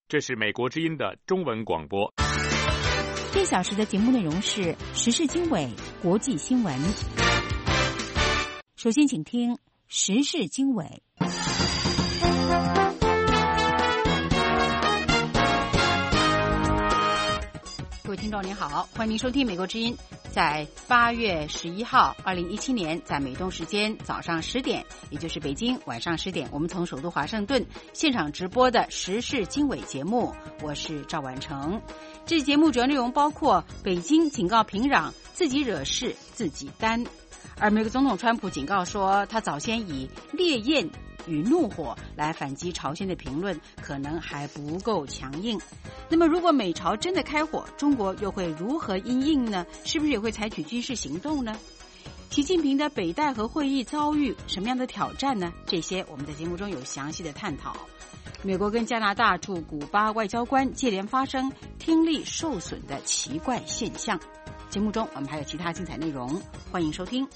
这是美国之音的中文广播。 这小时的节目内容是时事经纬、国际新闻。首先请听时事经纬。各位听众您好，欢迎您收听美国之音在8月11号2017年在美东时间早上10点，也就是北京晚上10点，我们从首都华盛顿现场直播的时事经纬节目，我是赵婉成。这节目主要内容包括北京警告平壤自己惹事自己担，而美国总统川普警告说他早先以烈焰与怒火来反击朝鲜的评论可能还不够强硬。那么如果美朝真的开火，中国又会如何因应呢？是不是也会采取军事行动呢？习近平的北戴河会议遭遇什么样的挑战呢？这些我们在节目中有详细的探讨。美国跟加拿大驻古巴外交官接连发生听力受损的奇怪现象。节目中我们还有其他精彩内容，欢迎收听。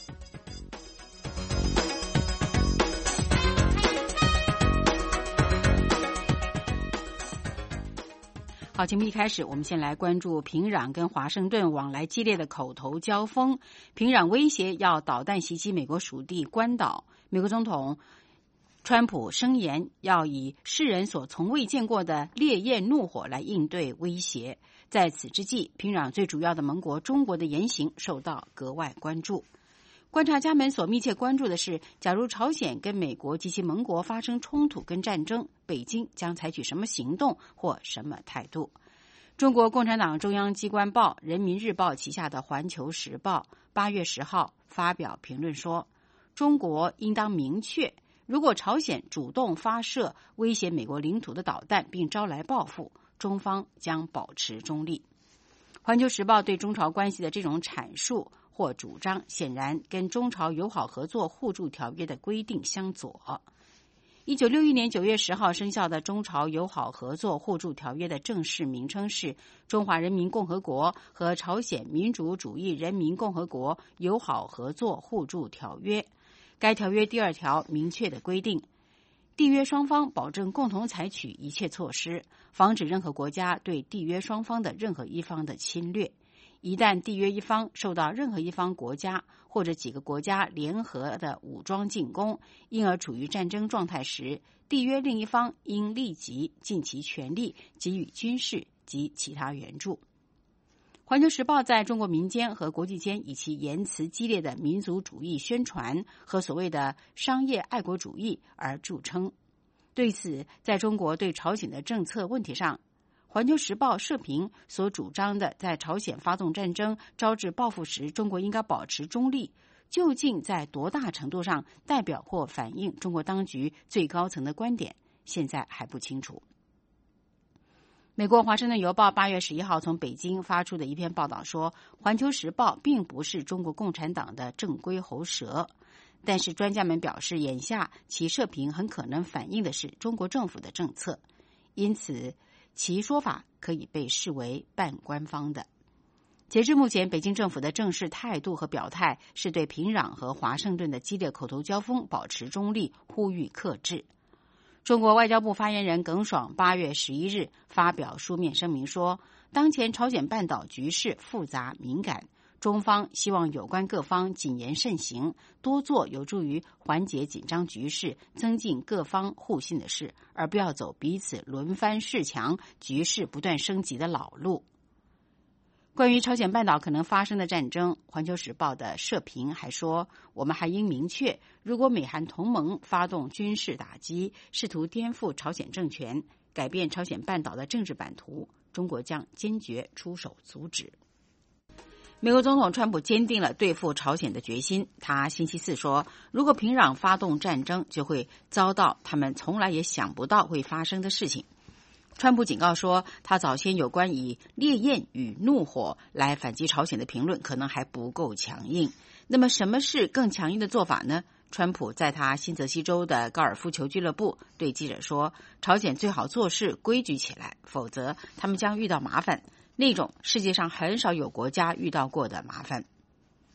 好，节目一开始，我们先来关注平壤跟华盛顿往来激烈的口头交锋。平壤威胁要导弹袭击美国属地关岛，美国总统川普声言要以世人所从未见过的烈焰怒火来应对威胁。在此之际，平壤最主要的盟国中国的言行受到格外关注。观察家们所密切关注的是，假如朝鲜跟美国及其盟国发生冲突跟战争，北京将采取什么行动或什么态度？中国共产党中央机关报《人民日报》旗下的《环球时报》8月10号发表评论说，中国应当明确，如果朝鲜主动发射威胁美国领土的导弹并招来报复，中方将保持中立。《环球时报》对中朝关系的这种阐述或主张，显然跟中朝友好合作互助条约的规定相左。1961年9月10号生效的中朝友好合作互助条约的正式名称是《中华人民共和国和朝鲜民主主义人民共和国友好合作互助条约》。该条约第2条明确地规定，缔约双方保证共同采取一切措施，防止任何国家对缔约双方的任何一方的侵略。一旦缔约一方受到任何一方国家或者几个国家联合的武装进攻，因而处于战争状态时，缔约另一方应立即尽其全力给予军事及其他援助。环球时报在中国民间和国际间以其言辞激烈的民族主义宣传和所谓的商业爱国主义而著称。对此，在中国对朝鲜的政策问题上，环球时报社评所主张的在朝鲜发动战争招致报复时，中国应该保持中立，究竟在多大程度上代表或反映中国当局最高层的观点，现在还不清楚。美国华盛顿邮报8月11号从北京发出的一篇报道说，环球时报并不是中国共产党的正规喉舌，但是专家们表示，眼下其社评很可能反映的是中国政府的政策，因此其说法可以被视为半官方的。截至目前，北京政府的正式态度和表态是对平壤和华盛顿的激烈口头交锋保持中立，呼吁克制。中国外交部发言人耿爽8月11日发表书面声明说，当前朝鲜半岛局势复杂敏感，中方希望有关各方谨言慎行，多做有助于缓解紧张局势、增进各方互信的事，而不要走彼此轮番示强、局势不断升级的老路。关于朝鲜半岛可能发生的战争，环球时报的社评还说，我们还应明确，如果美韩同盟发动军事打击，试图颠覆朝鲜政权，改变朝鲜半岛的政治版图，中国将坚决出手阻止。美国总统川普坚定了对付朝鲜的决心。他星期四说，如果平壤发动战争，就会遭到他们从来也想不到会发生的事情。川普警告说，他早先有关以烈焰与怒火来反击朝鲜的评论可能还不够强硬。那么什么是更强硬的做法呢？川普在他新泽西州的高尔夫球俱乐部对记者说，朝鲜最好做事规矩起来，否则他们将遇到麻烦，那种世界上很少有国家遇到过的麻烦。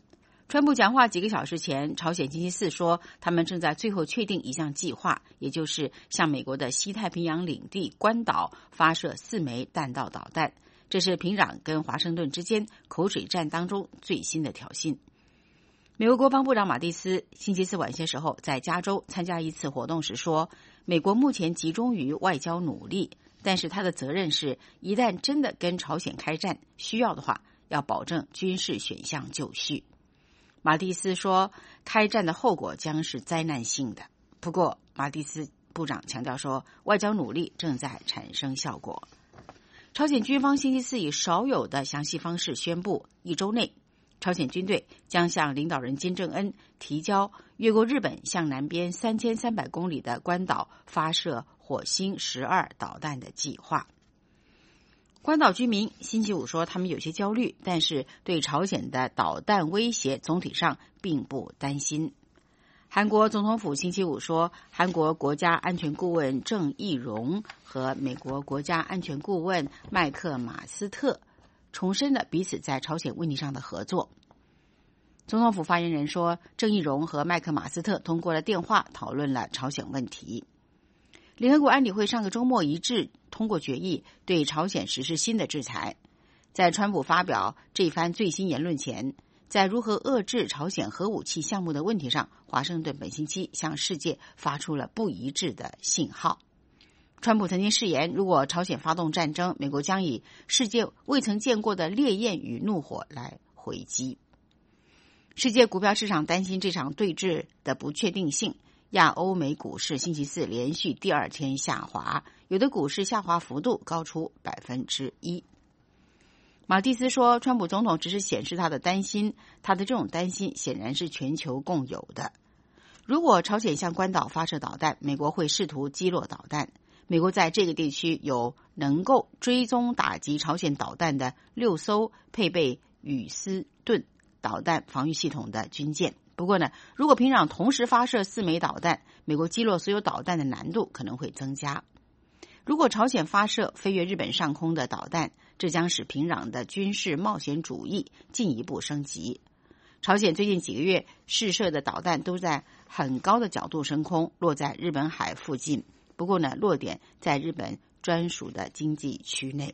川普讲话几个小时前，朝鲜星期四说，他们正在最后确定一项计划，也就是向美国的西太平洋领地关岛发射4枚弹道导弹。这是平壤跟华盛顿之间口水战当中最新的挑衅。美国国防部长马蒂斯星期四晚些时候在加州参加一次活动时说，美国目前集中于外交努力，但是他的责任是，一旦真的跟朝鲜开战，需要的话，要保证军事选项就绪。马蒂斯说，开战的后果将是灾难性的。不过，马蒂斯部长强调说，外交努力正在产生效果。朝鲜军方星期四以少有的详细方式宣布，1周内，朝鲜军队将向领导人金正恩提交越过日本向南边3300公里的关岛发射火星12导弹的计划。关岛居民星期五说，他们有些焦虑，但是对朝鲜的导弹威胁总体上并不担心。韩国总统府星期五说，韩国国家安全顾问郑义溶和美国国家安全顾问麦克马斯特重申了彼此在朝鲜问题上的合作。总统府发言人说，郑义溶和麦克马斯特通过了电话讨论了朝鲜问题。联合国安理会上个周末一致通过决议，对朝鲜实施新的制裁。在川普发表这番最新言论前，在如何遏制朝鲜核武器项目的问题上，华盛顿本星期向世界发出了不一致的信号。川普曾经誓言，如果朝鲜发动战争，美国将以世界未曾见过的烈焰与怒火来回击。世界股票市场担心这场对峙的不确定性，亚欧美股市星期四连续第2天下滑，有的股市下滑幅度高出1%。马蒂斯说，川普总统只是显示他的担心，他的这种担心显然是全球共有的。如果朝鲜向关岛发射导弹，美国会试图击落导弹。美国在这个地区有能够追踪打击朝鲜导弹的6艘配备雨斯顿导弹防御系统的军舰。不过呢，如果平壤同时发射4枚导弹，美国击落所有导弹的难度可能会增加。如果朝鲜发射飞越日本上空的导弹，这将使平壤的军事冒险主义进一步升级。朝鲜最近几个月试射的导弹都在很高的角度升空，落在日本海附近。不过呢，落点在日本专属的经济区内。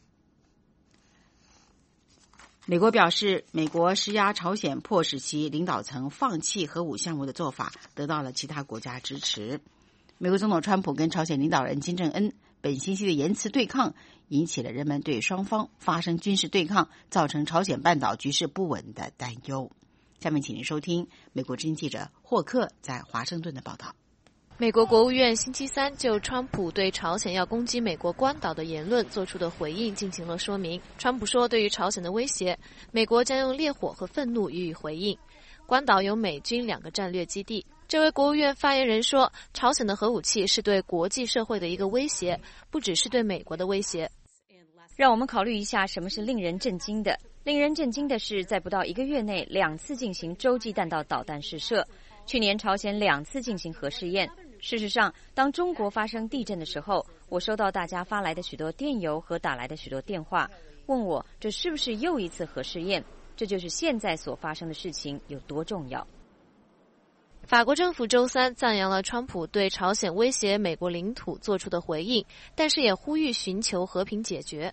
美国表示，美国施压朝鲜迫使其领导层放弃核武项目的做法得到了其他国家支持。美国总统川普跟朝鲜领导人金正恩本星期的言辞对抗，引起了人们对双方发生军事对抗造成朝鲜半岛局势不稳的担忧。下面请您收听美国之音记者霍克在华盛顿的报道。 美国国务院星期三就川普对朝鲜要攻击美国关岛的言论做出的回应进行了说明。川普说，对于朝鲜的威胁，美国将用烈火和愤怒予以回应。关岛有美军2个战略基地。这位国务院发言人说，朝鲜的核武器是对国际社会的一个威胁，不只是对美国的威胁。 让我们考虑一下什么是令人震惊的。令人震惊的是，在不到1个月内2次进行洲际弹道导弹试射。去年朝鲜2次进行核试验。事实上，当中国发生地震的时候，我收到大家发来的许多电邮和打来的许多电话，问我这是不是又一次核试验。这就是现在所发生的事情有多重要。 法国政府周三赞扬了川普对朝鲜威胁美国领土做出的回应，但是也呼吁寻求和平解决。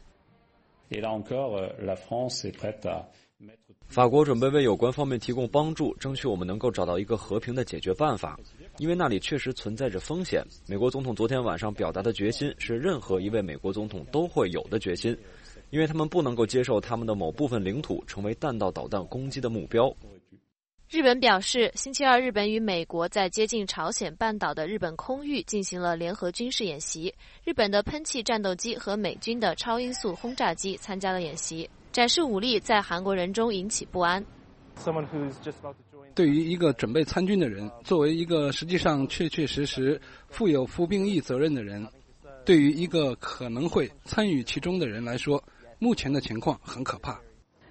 法国准备为有关方面提供帮助，争取我们能够找到一个和平的解决办法，因为那里确实存在着风险。美国总统昨天晚上表达的决心是任何一位美国总统都会有的决心，因为他们不能够接受他们的某部分领土成为弹道导弹攻击的目标。 日本表示，星期二日本与美国在接近朝鲜半岛的日本空域进行了联合军事演习，日本的喷气战斗机和美军的超音速轰炸机参加了演习，展示武力在韩国人中引起不安。 对于一个准备参军的人，作为一个实际上确确实实负有服兵役责任的人，对于一个可能会参与其中的人来说，目前的情况很可怕。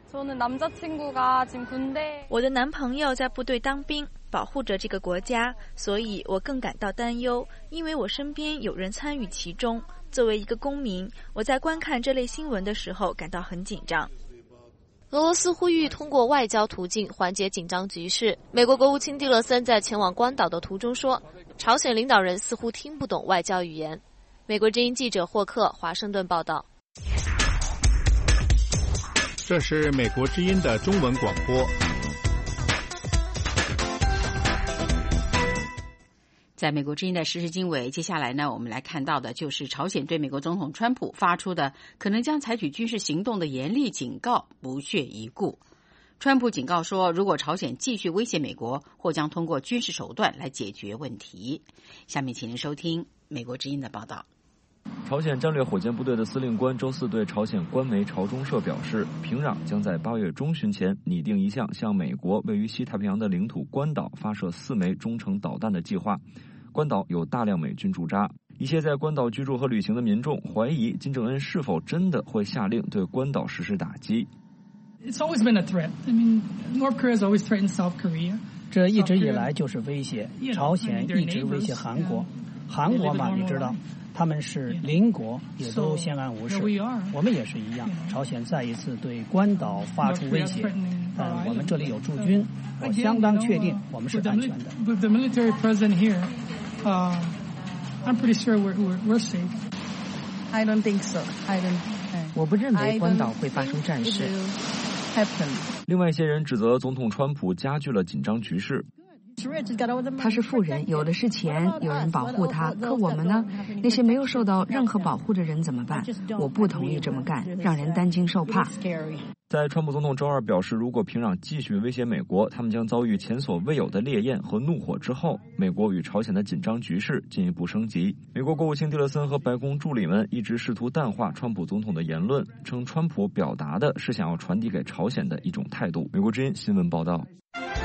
我的男朋友在部队当兵，保护着这个国家，所以我更感到担忧，因为我身边有人参与其中。作为一个公民，我在观看这类新闻的时候感到很紧张。 俄罗斯呼吁通过外交途径缓解紧张局势。美国国务卿蒂勒森在前往关岛的途中说，朝鲜领导人似乎听不懂外交语言。美国之音记者霍克华盛顿报道。 这是美国之音的中文广播。 在美国之音的时事经纬，接下来呢，我们来看到的就是朝鲜对美国总统川普发出的可能将采取军事行动的严厉警告不屑一顾。川普警告说，如果朝鲜继续威胁美国，或将通过军事手段来解决问题。下面请您收听美国之音的报道。 朝鲜战略火箭部队的司令官周四对朝鲜官媒朝中社表示，平壤将在8月中旬前拟定一项向美国位于西太平洋的领土关岛发射4枚中程导弹的计划。关岛有大量美军驻扎，一些在关岛居住和旅行的民众怀疑金正恩是否真的会下令对关岛实施打击。 It's always been a threat. I mean, North Korea has always threatened South Korea. 这一直以来就是威胁，朝鲜一直威胁韩国。韩国嘛，你知道，他们是邻国，也都相安无事。我们也是一样。朝鲜再一次对关岛发出威胁，但我们这里有驻军，我相当确定我们是安全的。 With the military present here, I'm pretty sure we're safe. I don't think so. 我不认为关岛会发生战事。 另外一些人指责总统川普加剧了紧张局势。 他是富人，有的是钱，有人保护他。可我们呢？那些没有受到任何保护的人怎么办？我不同意这么干，让人担惊受怕。 在川普总统周二表示，如果平壤继续威胁美国，他们将遭遇前所未有的烈焰和怒火之后，美国与朝鲜的紧张局势进一步升级。美国国务卿蒂勒森和白宫助理们一直试图淡化川普总统的言论，称川普表达的是想要传递给朝鲜的一种态度。美国之音新闻报道。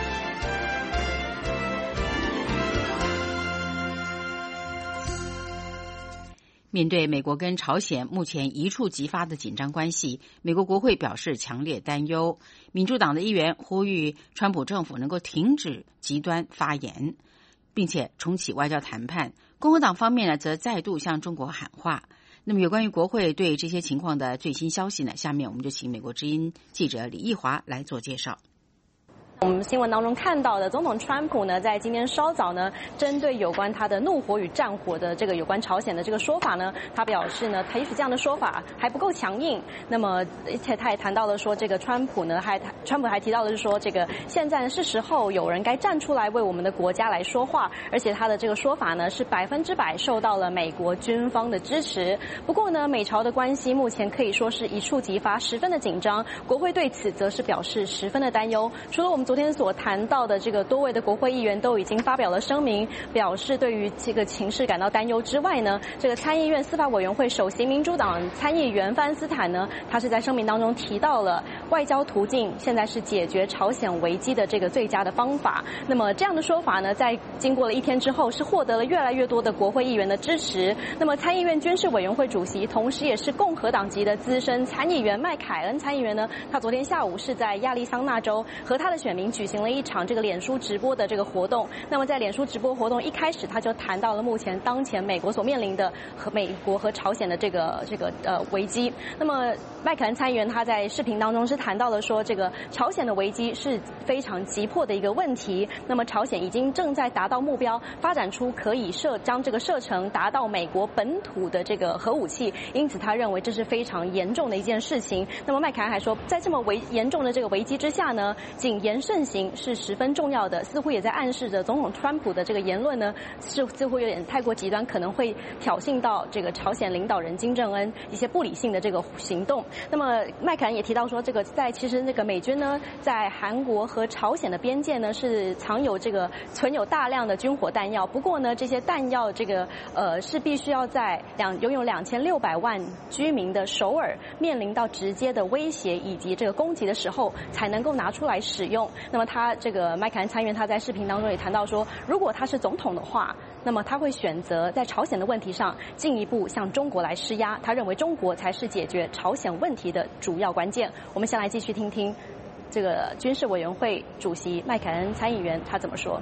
面对美国跟朝鲜目前一触即发的紧张关系，美国国会表示强烈担忧。民主党的议员呼吁川普政府能够停止极端发言，并且重启外交谈判。共和党方面呢，则再度向中国喊话。那么有关于国会对这些情况的最新消息呢，下面我们就请美国之音记者李义华来做介绍。 我们新闻当中看到的，总统川普呢，在今天稍早呢，针对有关他的怒火与战火的这个有关朝鲜的这个说法呢，他表示呢，也许这样的说法还不够强硬。那么，而且他也谈到了说，这个川普还提到的是说，这个现在是时候有人该站出来为我们的国家来说话，而且他的这个说法呢，是100%受到了美国军方的支持。不过呢，美朝的关系目前可以说是一触即发，十分的紧张。国会对此则是表示十分的担忧。除了我们昨天所谈到的这个多位的国会议员都已经发表了声明，表示对于这个情势感到担忧之外呢，这个参议院司法委员会首席民主党参议员范恩斯坦呢，他是在声明当中提到了外交途径现在是解决朝鲜危机的这个最佳的方法。那么这样的说法呢，在经过了一天之后，是获得了越来越多的国会议员的支持。那么参议院军事委员会主席，同时也是共和党籍的资深参议员麦凯恩参议员呢，他昨天下午是在亚利桑那州和他的选民举行了一场这个脸书直播的这个活动。那么在脸书直播活动一开始，他就谈到了目前当前美国所面临的和美国和朝鲜的这个危机。那么麦凯恩参议员他在视频当中是谈到了说，这个朝鲜的危机是非常急迫的一个问题。那么朝鲜已经正在达到目标，发展出可以将这个射程达到美国本土的这个核武器，因此他认为这是非常严重的一件事情。那么麦凯恩还说，在这么严重的这个危机之下呢，谨言慎行是十分重要的，似乎也在暗示着总统川普的这个言论呢，似乎有点太过极端，可能会挑衅到这个朝鲜领导人金正恩一些不理性的这个行动。那么麦凯恩也提到说，其实那个美军呢，在韩国和朝鲜的边界呢，是存有大量的军火弹药。不过呢，这些弹药是必须要在拥有2600万居民的首尔面临到直接的威胁以及这个攻击的时候，才能够拿出来使用。那么麦凯恩参议员他在视频当中也谈到说，如果他是总统的话，那么他会选择在朝鲜的问题上进一步向中国来施压。他认为中国才是解决朝鲜问题的主要关键。我们先来继续听听这个军事委员会主席麦凯恩参议员他怎么说。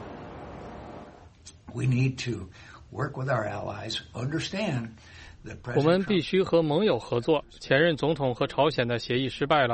We need to work with our allies, understand that 我们必须和盟友合作。前任总统和朝鲜的协议失败了，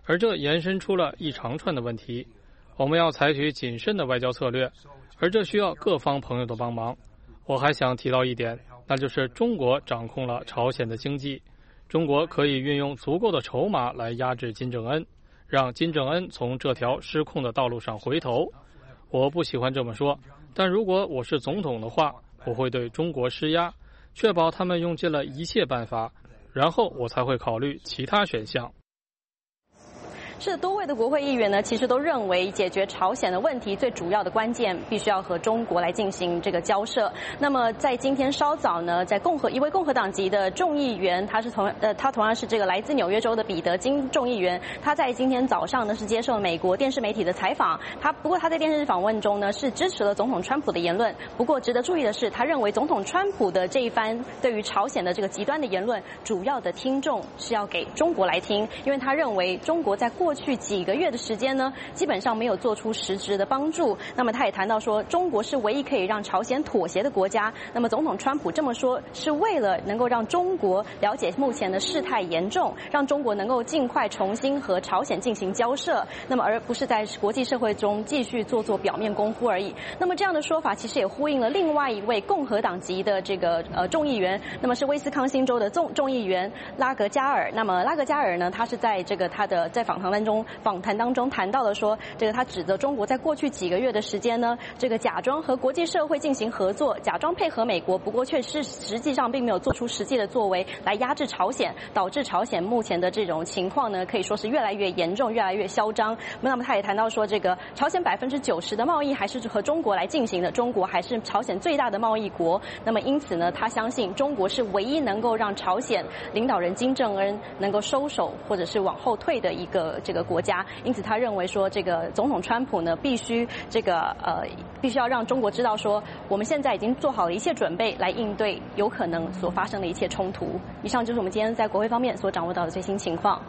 而这延伸出了一长串的问题。我们要采取谨慎的外交策略，而这需要各方朋友的帮忙。我还想提到一点，那就是中国掌控了朝鲜的经济，中国可以运用足够的筹码来压制金正恩，让金正恩从这条失控的道路上回头。我不喜欢这么说，但如果我是总统的话，我会对中国施压，确保他们用尽了一切办法，然后我才会考虑其他选项。 是多位的国会议员呢，其实都认为解决朝鲜的问题最主要的关键，必须要和中国来进行这个交涉。那么在今天稍早呢，在一位共和党籍的众议员，他同样是这个来自纽约州的彼得金众议员，他在今天早上呢是接受美国电视媒体的采访。不过他在电视访问中呢是支持了总统川普的言论。不过值得注意的是，他认为总统川普的这一番对于朝鲜的这个极端的言论，主要的听众是要给中国来听，因为他认为中国在过去几个月的时间呢，基本上没有做出实质的帮助。那么他也谈到说，中国是唯一可以让朝鲜妥协的国家。那么总统川普这么说，是为了能够让中国了解目前的事态严重，让中国能够尽快重新和朝鲜进行交涉，那么而不是在国际社会中继续做表面功夫而已。那么这样的说法其实也呼应了另外一位共和党籍的这个众议员，那么是威斯康星州的众议员拉格加尔。那么拉格加尔呢，他是在这个他的在访谈当中谈到了说，这个他指责中国在过去几个月的时间呢，这个假装和国际社会进行合作，假装配合美国，不过却是实际上并没有做出实际的作为来压制朝鲜，导致朝鲜目前的这种情况呢，可以说是越来越严重，越来越嚣张。那么他也谈到说，这个朝鲜90%的贸易还是和中国来进行的，中国还是朝鲜最大的贸易国。那么因此呢，他相信中国是唯一能够让朝鲜领导人金正恩能够收手或者是往后退的一个这个国家。因此他认为说，这个总统川普呢必须要让中国知道说，我们现在已经做好了一切准备来应对有可能所发生的一切冲突。以上就是我们今天在国会方面所掌握到的最新情况。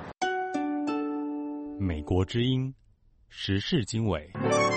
美国之音时事经纬。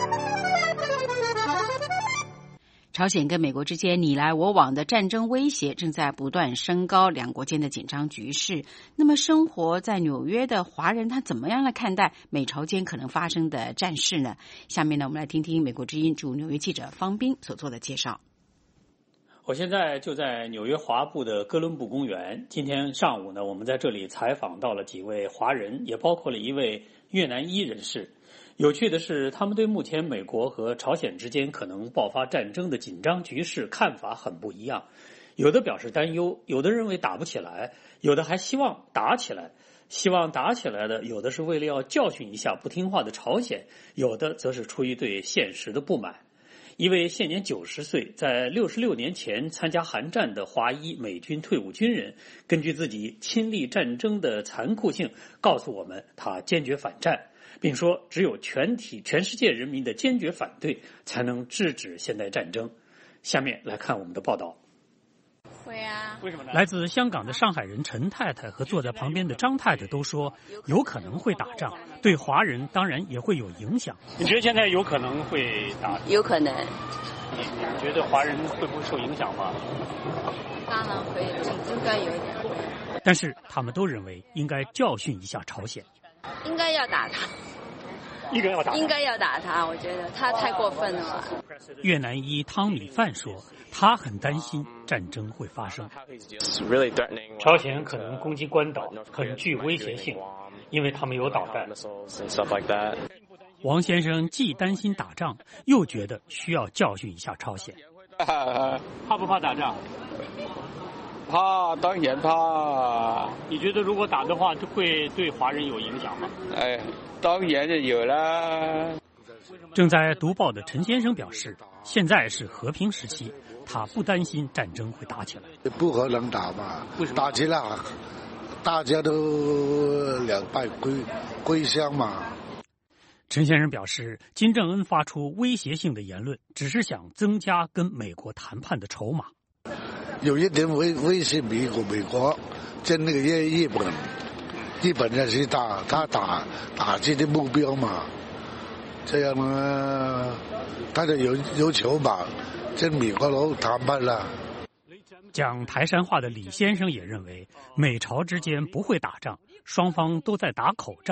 朝鲜跟美国之间你来我往的战争威胁正在不断升高两国间的紧张局势。那么生活在纽约的华人他怎么样来看待美朝间可能发生的战事呢？下面呢，我们来听听美国之音驻纽约记者方斌所做的介绍。 我现在就在纽约华埠的哥伦布公园。今天上午呢，我们在这里采访到了几位华人，也包括了一位越南裔人士。有趣的是，他们对目前美国和朝鲜之间可能爆发战争的紧张局势看法很不一样。有的表示担忧，有的认为打不起来，有的还希望打起来。希望打起来的，有的是为了要教训一下不听话的朝鲜，有的则是出于对现实的不满。一位现年90岁，在66年前参加韩战的华裔美军退伍军人，根据自己亲历战争的残酷性，告诉我们他坚决反战，并说只有全世界人民的坚决反对，才能制止现代战争。下面来看我们的报道。 会啊， 为什么呢？ 来自香港的上海人陈太太和坐在旁边的张太太都说，有可能会打仗，对华人当然也会有影响。 你觉得现在有可能会打？ 有可能。 你觉得华人会不会受影响吗？ 当然会，应该有一点会。 但是他们都认为应该教训一下朝鲜。 应该要打他。应该要打他，我觉得他太过分了嘛。 越南裔汤米范说，他很担心战争会发生。 朝鲜可能攻击关岛，很具威胁性，因为他们有导弹。 王先生既担心打仗，又觉得需要教训一下朝鲜。 怕不怕打仗？ 怕，当然怕。 你觉得如果打的话，会对华人有影响吗？ 当然就有啦。 正在读报的陈先生表示，现在是和平时期，他不担心战争会打起来。 不可能打嘛，打起来大家都两败归乡嘛。 陈先生表示，金正恩发出威胁性的言论，只是想增加跟美国谈判的筹码。 有一点威胁美国跟那个日本人是打击的目标嘛，这样呢，他就有筹码跟美国佬谈判了。 讲台山话的李先生也认为，美朝之间不会打仗，双方都在打口仗，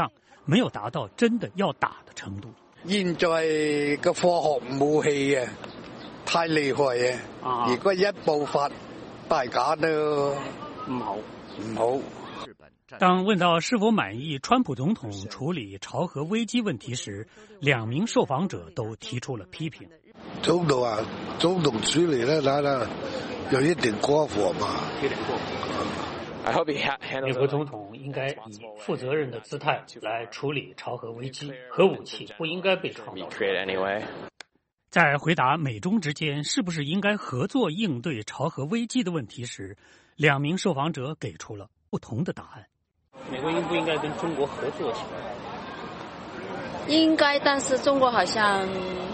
没有达到真的要打的程度。 現在嘅科學武器啊，太厲害啊！如果一爆發，大家都唔好。 当问到是否满意川普总统处理朝核危机问题时，2名受访者都提出了批评。 总统处理呢，那有一点过火嘛。 美国总统应该以负责任的姿态来处理朝核危机，核武器不应该被创造。 在回答美中之间是不是应该合作应对朝核危机的问题时，2名受访者给出了不同的答案。 美国应不应该跟中国合作起来？ 应该，但是中国好像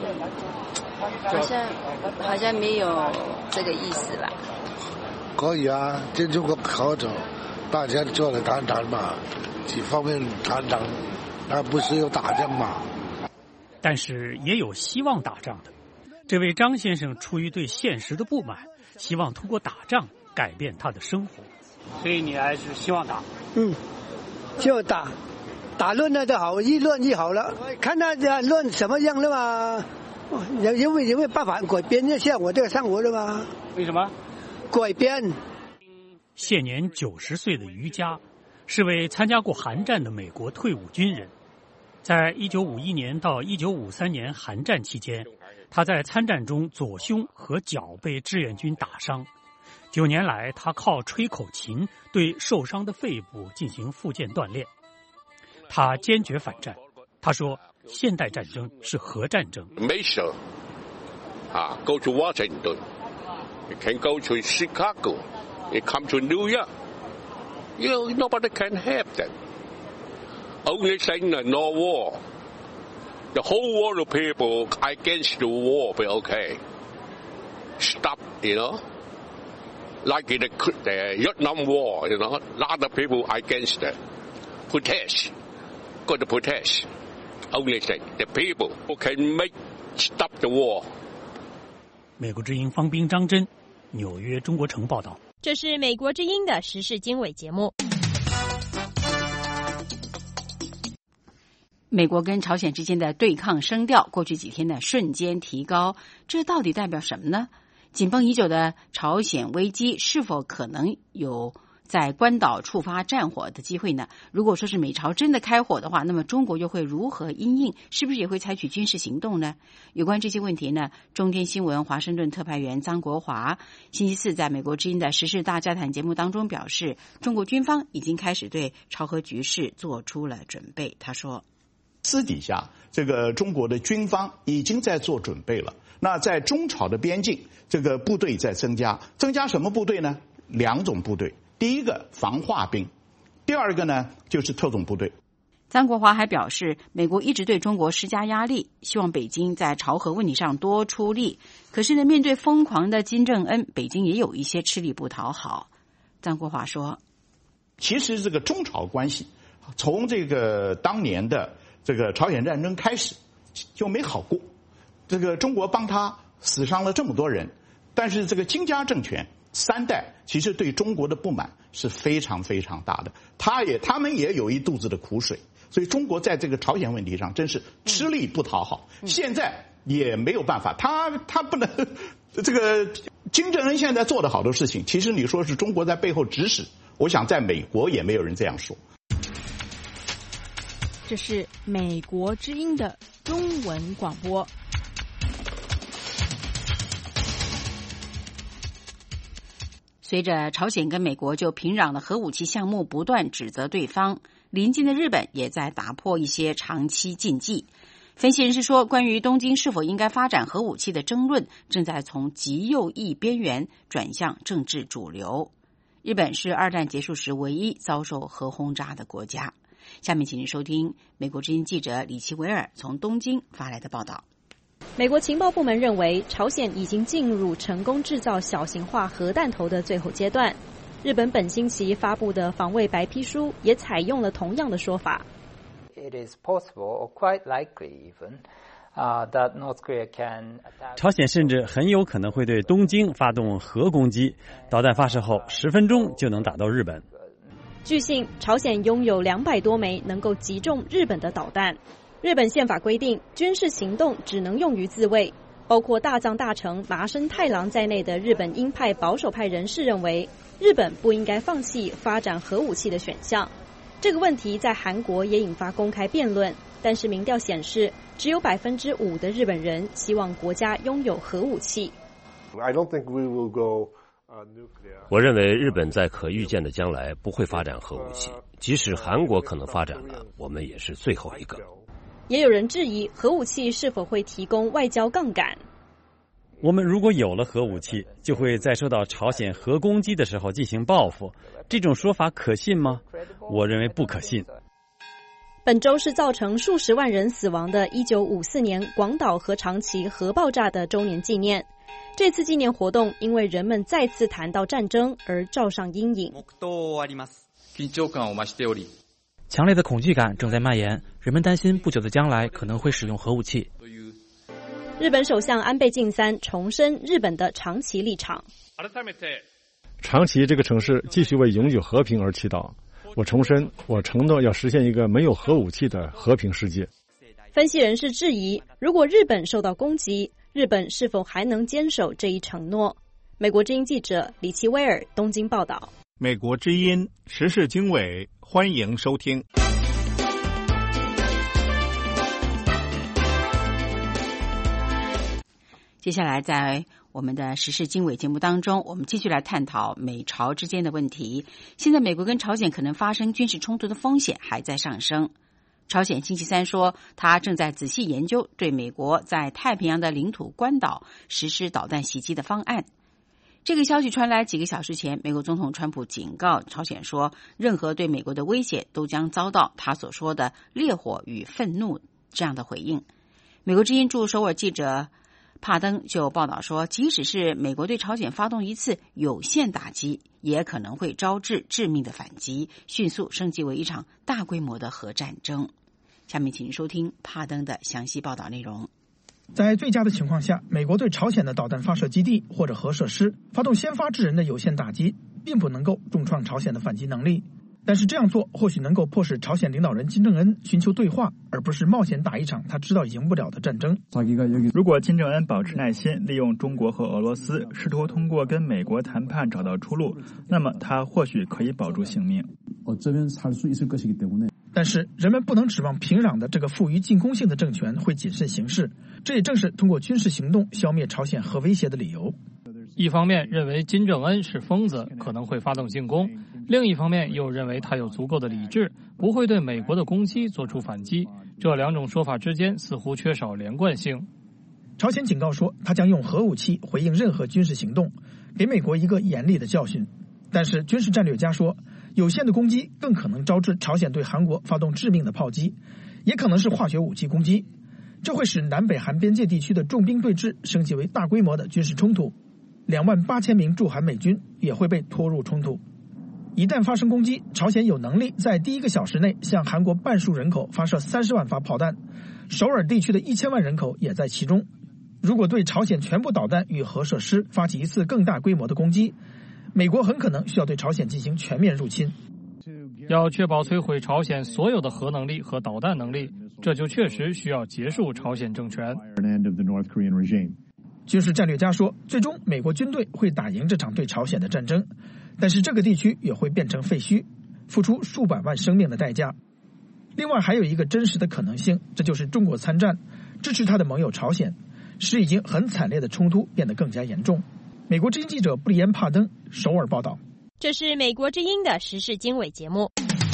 没有这个意思吧？ 可以啊，跟中国合作，大家坐来谈谈嘛，几方面谈谈，那不是有打仗嘛？ 但是也有希望打仗的。这位张先生出于对现实的不满，希望通过打仗改变他的生活。 所以你还是希望打？ 希望打论了就好，一论就好了。看他论什么样了嘛？有没有办法改变一下我这个生活了吗？ 为什么？ 改变。 现年90岁的于佳是位参加过韩战的美国退伍军人。在1951年到1953年韩战期间，他在参战中左胸和脚被志愿军打伤。9年来，他靠吹口琴对受伤的肺部进行复健锻炼。他坚决反战。他说，现代战争是核战争。 Go to Washington. You can go to Chicago. You come to New York. Nobody can help them. Only thing is no war. The whole world of people against the war, but okay. Stop, Like in the Vietnam War, a lot of people against it. Protest. Go to protest. Only thing, the people who can stop the war. 美国之音方斌、张真，纽约中国城报道。 这是美国之音的时事经纬节目。 美国跟朝鲜之间的对抗声调过去几天呢瞬间提高，这到底代表什么呢？紧绷已久的朝鲜危机是否可能有在关岛触发战火的机会呢？如果说是美朝真的开火的话，那么中国又会如何因应？是不是也会采取军事行动呢？有关这些问题呢，中天新闻华盛顿特派员张国华星期四在美国之音的时事大家谈节目当中表示，中国军方已经开始对朝核局势做出了准备。他说， 私底下这个中国的军方已经在做准备了。那在中朝的边境，这个部队在增加什么部队呢？2种部队。第一个防化兵，第二个呢就是特种部队。 张国华还表示，美国一直对中国施加压力，希望北京在朝核问题上多出力。可是呢，面对疯狂的金正恩，北京也有一些吃力不讨好。张国华说， 其实这个中朝关系从这个当年的这个朝鲜战争开始就没好过。这个中国帮他死伤了这么多人，但是这个金家政权3代其实对中国的不满是非常非常大的，他们也有一肚子的苦水，所以中国在这个朝鲜问题上真是吃力不讨好。现在也没有办法，他不能这个金正恩现在做的好多事情，其实你说是中国在背后指使，我想在美国也没有人这样说。 这是美国之音的中文广播。 随着朝鲜跟美国就平壤的核武器项目不断指责对方，邻近的日本也在打破一些长期禁忌。分析人士说，关于东京是否应该发展核武器的争论正在从极右翼边缘转向政治主流。日本是2战结束时唯一遭受核轰炸的国家。下面请您收听美国之音记者李奇维尔从东京发来的报道。 美国情报部门认为，朝鲜已经进入成功制造小型化核弹头的最后阶段。日本本星期发布的防卫白皮书也采用了同样的说法。 朝鲜甚至很有可能会对东京发动核攻击，导弹发射后10分钟就能打到日本。 据信，朝鲜拥有200多枚能够击中日本的导弹。日本宪法规定，军事行动只能用于自卫。包括大藏大臣麻生太郎在内的日本鹰派保守派人士认为，日本不应该放弃发展核武器的选项。这个问题在韩国也引发公开辩论，但是民调显示，只有5%的日本人希望国家拥有核武器。 我认为日本在可预见的将来不会发展核武器，即使韩国可能发展了，我们也是最后一个。 也有人质疑核武器是否会提供外交杠杆。 我们如果有了核武器，就会在受到朝鲜核攻击的时候进行报复，这种说法可信吗？我认为不可信。 本周是造成数十万人死亡的1954年广岛核长崎核爆炸的周年纪念。这次纪念活动因为人们再次谈到战争而罩上阴影。 强烈的恐惧感正在蔓延，人们担心不久的将来可能会使用核武器。 日本首相安倍晋三重申日本的长期立场。 长崎这个城市继续为永久和平而祈祷。我重申，我承诺要实现一个没有核武器的和平世界。 分析人士质疑，如果日本受到攻击，日本是否还能坚守这一承诺？美国之音记者李奇威尔东京报道。 美国之音时事经纬，欢迎收听。 接下来在我们的时事经纬节目当中，我们继续来探讨美朝之间的问题。现在美国跟朝鲜可能发生军事冲突的风险还在上升。朝鲜星期三说，他正在仔细研究对美国在太平洋的领土关岛实施导弹袭击的方案。这个消息传来几个小时前，美国总统川普警告朝鲜说，任何对美国的威胁都将遭到他所说的烈火与愤怒这样的回应。美国之音驻首尔记者帕登就报道说，即使是美国对朝鲜发动一次有限打击，也可能会招致致命的反击，迅速升级为一场大规模的核战争。下面请收听帕登的详细报道内容。 在最佳的情况下，美国对朝鲜的导弹发射基地或者核设施发动先发制人的有限打击，并不能够重创朝鲜的反击能力。但是这样做或许能够迫使朝鲜领导人金正恩寻求对话，而不是冒险打一场他知道赢不了的战争。 如果金正恩保持耐心，利用中国和俄罗斯，试图通过跟美国谈判找到出路，那么他或许可以保住性命。 但是人们不能指望平壤的这个富于进攻性的政权会谨慎行事，这也正是通过军事行动消灭朝鲜核威胁的理由。 一方面认为金正恩是疯子，可能会发动进攻，另一方面又认为他有足够的理智，不会对美国的攻击做出反击。这两种说法之间似乎缺少连贯性。 朝鲜警告说，他将用核武器回应任何军事行动，给美国一个严厉的教训。但是军事战略家说，有限的攻击更可能招致朝鲜对韩国发动致命的炮击，也可能是化学武器攻击，这会使南北韩边界地区的重兵对峙升级为大规模的军事冲突，28000名驻韩美军也会被拖入冲突。一旦发生攻击，朝鲜有能力在第1个小时内向韩国半数人口发射30万发炮弹，首尔地区的1000万人口也在其中。如果对朝鲜全部导弹与核设施发起一次更大规模的攻击，美国很可能需要对朝鲜进行全面入侵。 要确保摧毁朝鲜所有的核能力和导弹能力，这就确实需要结束朝鲜政权。 军事战略家说，最终美国军队会打赢这场对朝鲜的战争，但是这个地区也会变成废墟，付出数百万生命的代价。另外还有一个真实的可能性，这就是中国参战，支持他的盟友朝鲜，使已经很惨烈的冲突变得更加严重。美国之音记者布里安·帕登首尔报道。 这是美国之音的时事经纬节目。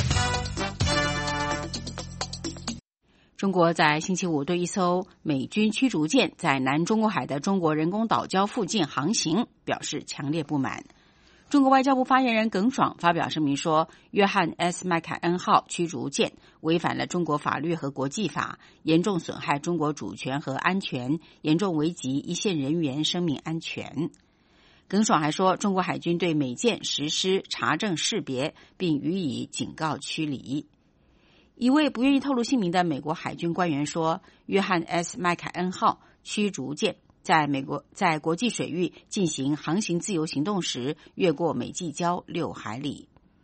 中国在星期五对一艘美军驱逐舰在南中国海的中国人工岛礁附近航行表示强烈不满。中国外交部发言人耿爽发表声明说，约翰 S. 麦凯恩号驱逐舰违反了中国法律和国际法，严重损害中国主权和安全，严重危及一线人员生命安全。耿爽还说，中国海军对美舰实施查证识别，并予以警告驱离。一位不愿意透露姓名的美国海军官员说，约翰 S. 麦凯恩号驱逐舰在国际水域进行航行自由行动时，越过美济礁6海里。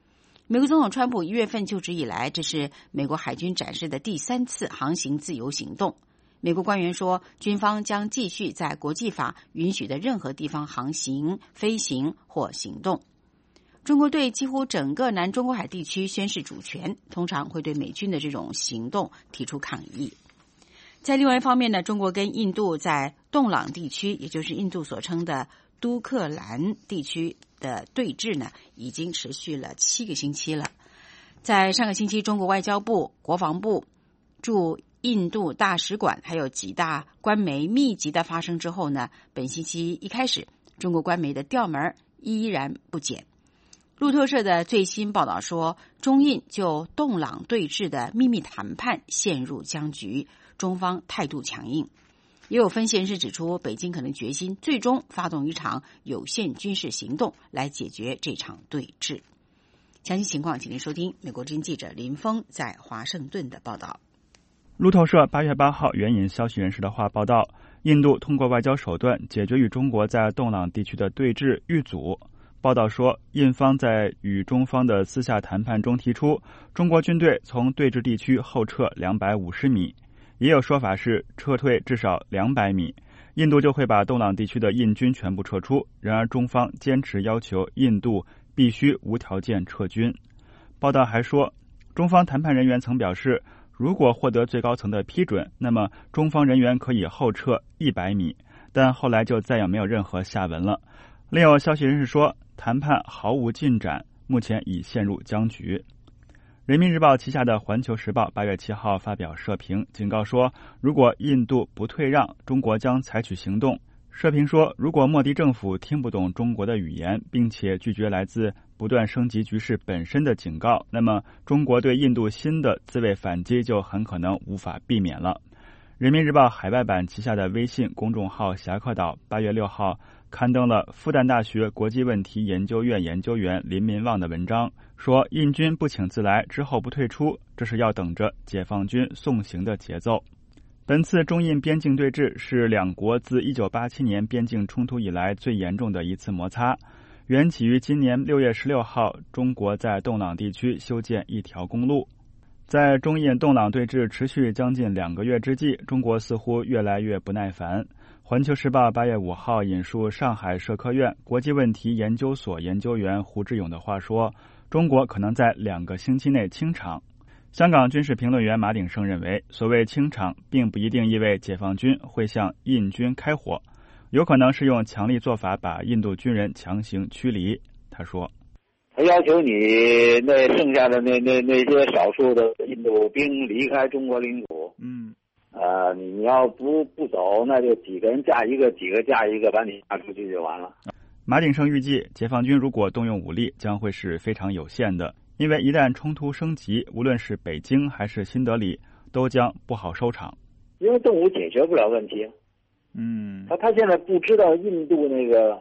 美国总统川普1月份就职以来，这是美国海军展示的第3次航行自由行动。美国官员说，军方将继续在国际法允许的任何地方航行、飞行或行动。中国对几乎整个南中国海地区宣示主权，通常会对美军的这种行动提出抗议。在另外一方面呢，中国跟印度在洞朗地区，也就是印度所称的都克兰地区的对峙呢，已经持续了7个星期了。在上个星期，中国外交部、国防部驻印度大使馆还有几大官媒密集的发生之后呢，本星期一开始，中国官媒的调门依然不减。路透社的最新报道说，中印就洞朗对峙的秘密谈判陷入僵局，中方态度强硬。也有分析人士指出，北京可能决心最终发动一场有限军事行动来解决这场对峙。详细情况请您收听美国之音记者林峰在华盛顿的报道。 路透社8月8号援引消息人士的话报道，印度通过外交手段解决与中国在洞朗地区的对峙遇阻。报道说，印方在与中方的私下谈判中提出，中国军队从对峙地区后撤250米，也有说法是撤退至少200米，印度就会把洞朗地区的印军全部撤出。然而中方坚持要求印度必须无条件撤军。报道还说，中方谈判人员曾表示，如果获得最高层的批准，那么中方人员可以后撤100米，但后来就再也没有任何下文了。另有消息人士说，谈判毫无进展，目前已陷入僵局。人民日报旗下的环球时报8月7号发表社评，警告说，如果印度不退让，中国将采取行动。社评说，如果莫迪政府听不懂中国的语言，并且拒绝来自不断升级局势本身的警告，那么中国对印度新的自卫反击就很可能无法避免了。人民日报海外版旗下的微信公众号侠客岛8月6号刊登了复旦大学国际问题研究院研究员林民旺的文章，说印军不请自来，之后不退出，这是要等着解放军送行的节奏。本次中印边境对峙是两国自1987年边境冲突以来最严重的一次摩擦，缘起于今年6月16号，中国在洞朗地区修建一条公路。在中印洞朗对峙持续将近2个月之际，中国似乎越来越不耐烦。环球时报8月5号引述上海社科院国际问题研究所研究员胡志勇的话说，中国可能在2个星期内清场。香港军事评论员马鼎盛认为，所谓清场并不一定意味解放军会向印军开火，有可能是用强力做法把印度军人强行驱离。他说， 他要求你那剩下的那些少数的印度兵离开中国领土，你要不走，那就几个人架一个，几个架一个，把你架出去就完了。 马鼎盛预计，解放军如果动用武力，将会是非常有限的，因为一旦冲突升级，无论是北京还是新德里，都将不好收场。 因为动武解决不了问题。他现在不知道印度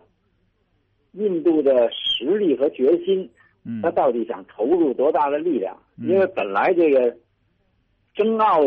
的实力和决心，他到底想投入多大的力量？因为本来这个争拗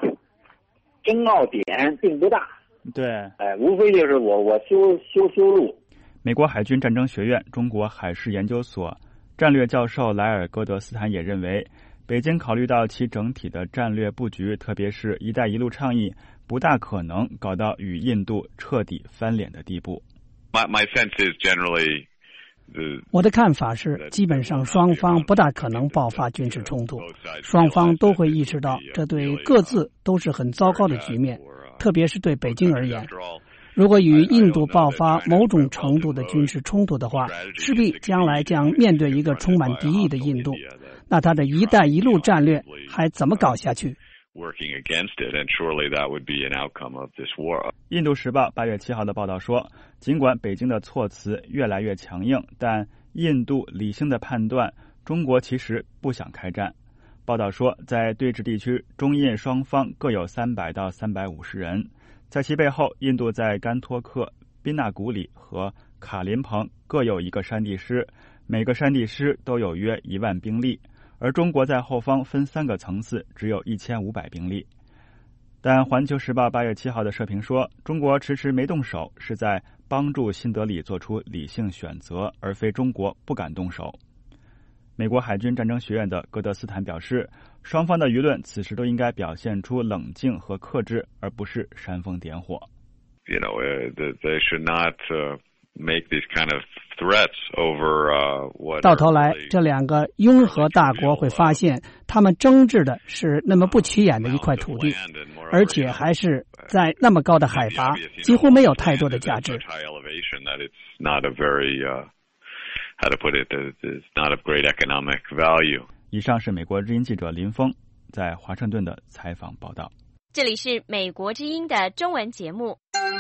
点并不大， 对， 无非就是我修路。 美国海军战争学院中国海事研究所战略教授莱尔戈德斯坦也认为，北京考虑到其整体的战略布局，特别是一带一路倡议，不大可能搞到与印度彻底翻脸的地步。 My sense is generally 我的看法是，基本上双方不大可能爆发军事冲突，双方都会意识到这对各自都是很糟糕的局面，特别是对北京而言。如果与印度爆发某种程度的军事冲突的话，势必将来将面对一个充满敌意的印度，那他的一带一路战略还怎么搞下去印度时报8月7号的报道说，尽管北京的措辞越来越强硬，但印度理性的判断，中国其实不想开战。报道说，在对峙地区，中印双方各有300到350人，在其背后，印度在甘托克、宾纳古里和卡林彭各有一个山地师，每个山地师都有约1万兵力，而中国在后方分3个层次，只有1500兵力。但环球时报8月7号的社评说，中国迟迟没动手，是在帮助新德里做出理性选择，而非中国不敢动手。 美国海军战争学院的戈德斯坦表示，双方的舆论此时都应该表现出冷静和克制，而不是煽风点火。 They should not make these kind of threats over what. 到头来，这两个拥核大国会发现，他们争执的是那么不起眼的一块土地，而且还是在那么高的海拔，几乎没有太多的价值。 How to put it? It's not of great economic value. 以上是美国之音记者林峰在华盛顿的采访报道。 这里是美国之音的中文节目。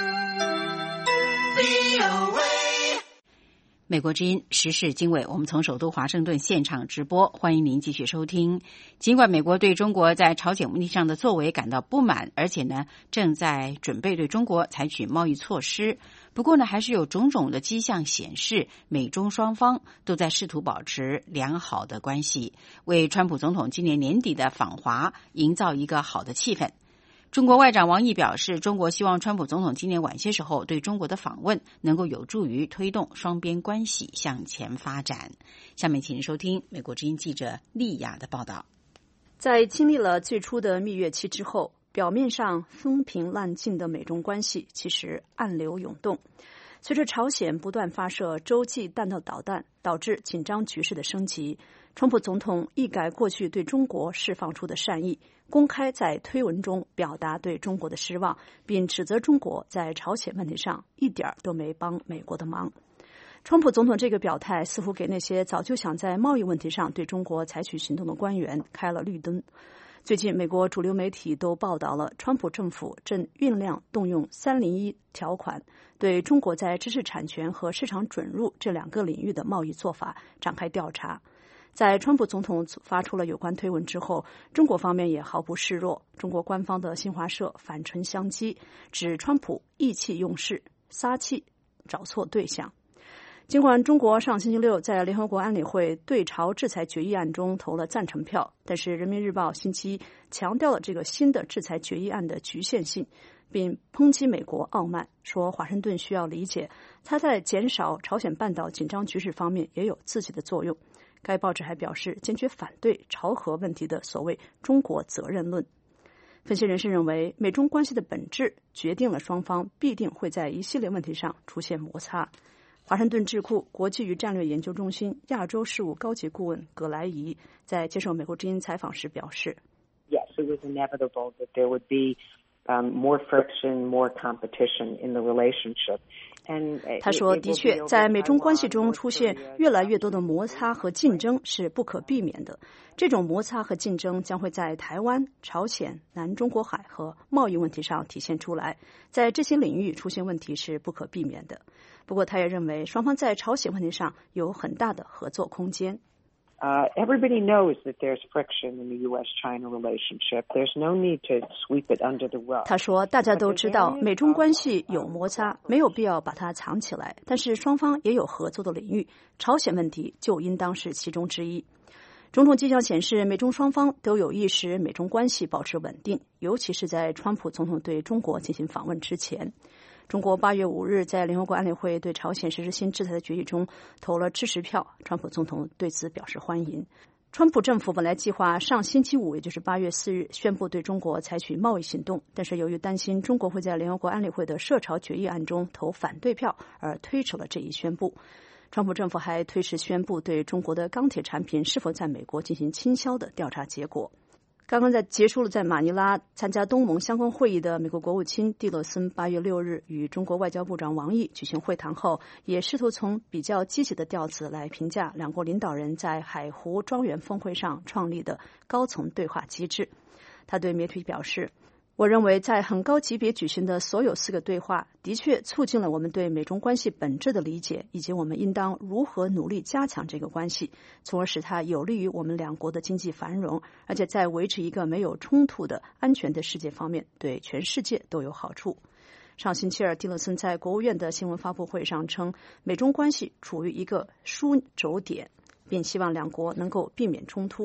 美国之音时事经纬，我们从首都华盛顿现场直播，欢迎您继续收听。尽管美国对中国在朝鲜问题上的作为感到不满，而且呢正在准备对中国采取贸易措施，不过呢还是有种种的迹象显示，美中双方都在试图保持良好的关系，为川普总统今年年底的访华营造一个好的气氛。中国外长王毅表示，中国希望川普总统今年晚些时候对中国的访问能够有助于推动双边关系向前发展。下面请您收听美国之音记者丽雅的报道。 在经历了最初的蜜月期之后，表面上风平浪静的美中关系其实暗流涌动。随着朝鲜不断发射洲际弹道导弹，导致紧张局势的升级，川普总统一改过去对中国释放出的善意，公开在推文中表达对中国的失望，并指责中国在朝鲜问题上一点都没帮美国的忙。川普总统这个表态似乎给那些早就想在贸易问题上对中国采取行动的官员开了绿灯。最近美国主流媒体都报道了川普政府正酝酿动用301条款，对中国在知识产权和市场准入这两个领域的贸易做法展开调查。在川普总统发出了有关推文之后，中国方面也毫不示弱。中国官方的新华社反唇相讥，指川普意气用事，撒气找错对象。尽管中国上星期六在联合国安理会对朝制裁决议案中投了赞成票，但是人民日报星期一强调了这个新的制裁决议案的局限性，并抨击美国傲慢，说华盛顿需要理解它在减少朝鲜半岛紧张局势方面也有自己的作用。该报纸还表示坚决反对朝核问题的所谓中国责任论。分析人士认为，美中关系的本质决定了双方必定会在一系列问题上出现摩擦。华盛顿智库国际与战略研究中心亚洲事务高级顾问葛莱仪在接受美国之音采访时表示 Yes, it was inevitable that there would be more friction, more competition in the relationship. 他说，的确，在美中关系中出现越来越多的摩擦和竞争是不可避免的。这种摩擦和竞争将会在台湾、朝鲜、南中国海和贸易问题上体现出来，在这些领域出现问题是不可避免的。不过，他也认为双方在朝鲜问题上有很大的合作空间。 Everybody knows that there's friction in the U.S.-China relationship. There's no need to sweep it under the rug. 他说，大家都知道美中关系有摩擦，没有必要把它藏起来。但是双方也有合作的领域，朝鲜问题就应当是其中之一。种种迹象显示，美中双方都有意使美中关系保持稳定，尤其是在川普总统对中国进行访问之前。中国8月5日在联合国安理会对朝鲜实施新制裁的决议中投了支持票，川普总统对此表示欢迎。川普政府本来计划上星期五，也就是8月4日宣布对中国采取贸易行动，但是由于担心中国会在联合国安理会的涉朝决议案中投反对票，而推迟了这一宣布。川普政府还推迟宣布对中国的钢铁产品是否在美国进行倾销的调查结果。刚刚结束了在马尼拉参加东盟相关会议的美国国务卿蒂勒森8月6日与中国外交部长王毅举行会谈后，也试图从比较积极的调子来评价两国领导人在海湖庄园峰会上创立的高层对话机制。他对媒体表示，我认为在很高级别举行的所有4个对话的确促进了我们对美中关系本质的理解，以及我们应当如何努力加强这个关系，从而使它有利于我们两国的经济繁荣，而且在维持一个没有冲突的安全的世界方面对全世界都有好处。上星期二，蒂勒森在国务院的新闻发布会上称，美中关系处于一个枢轴点，并希望两国能够避免冲突。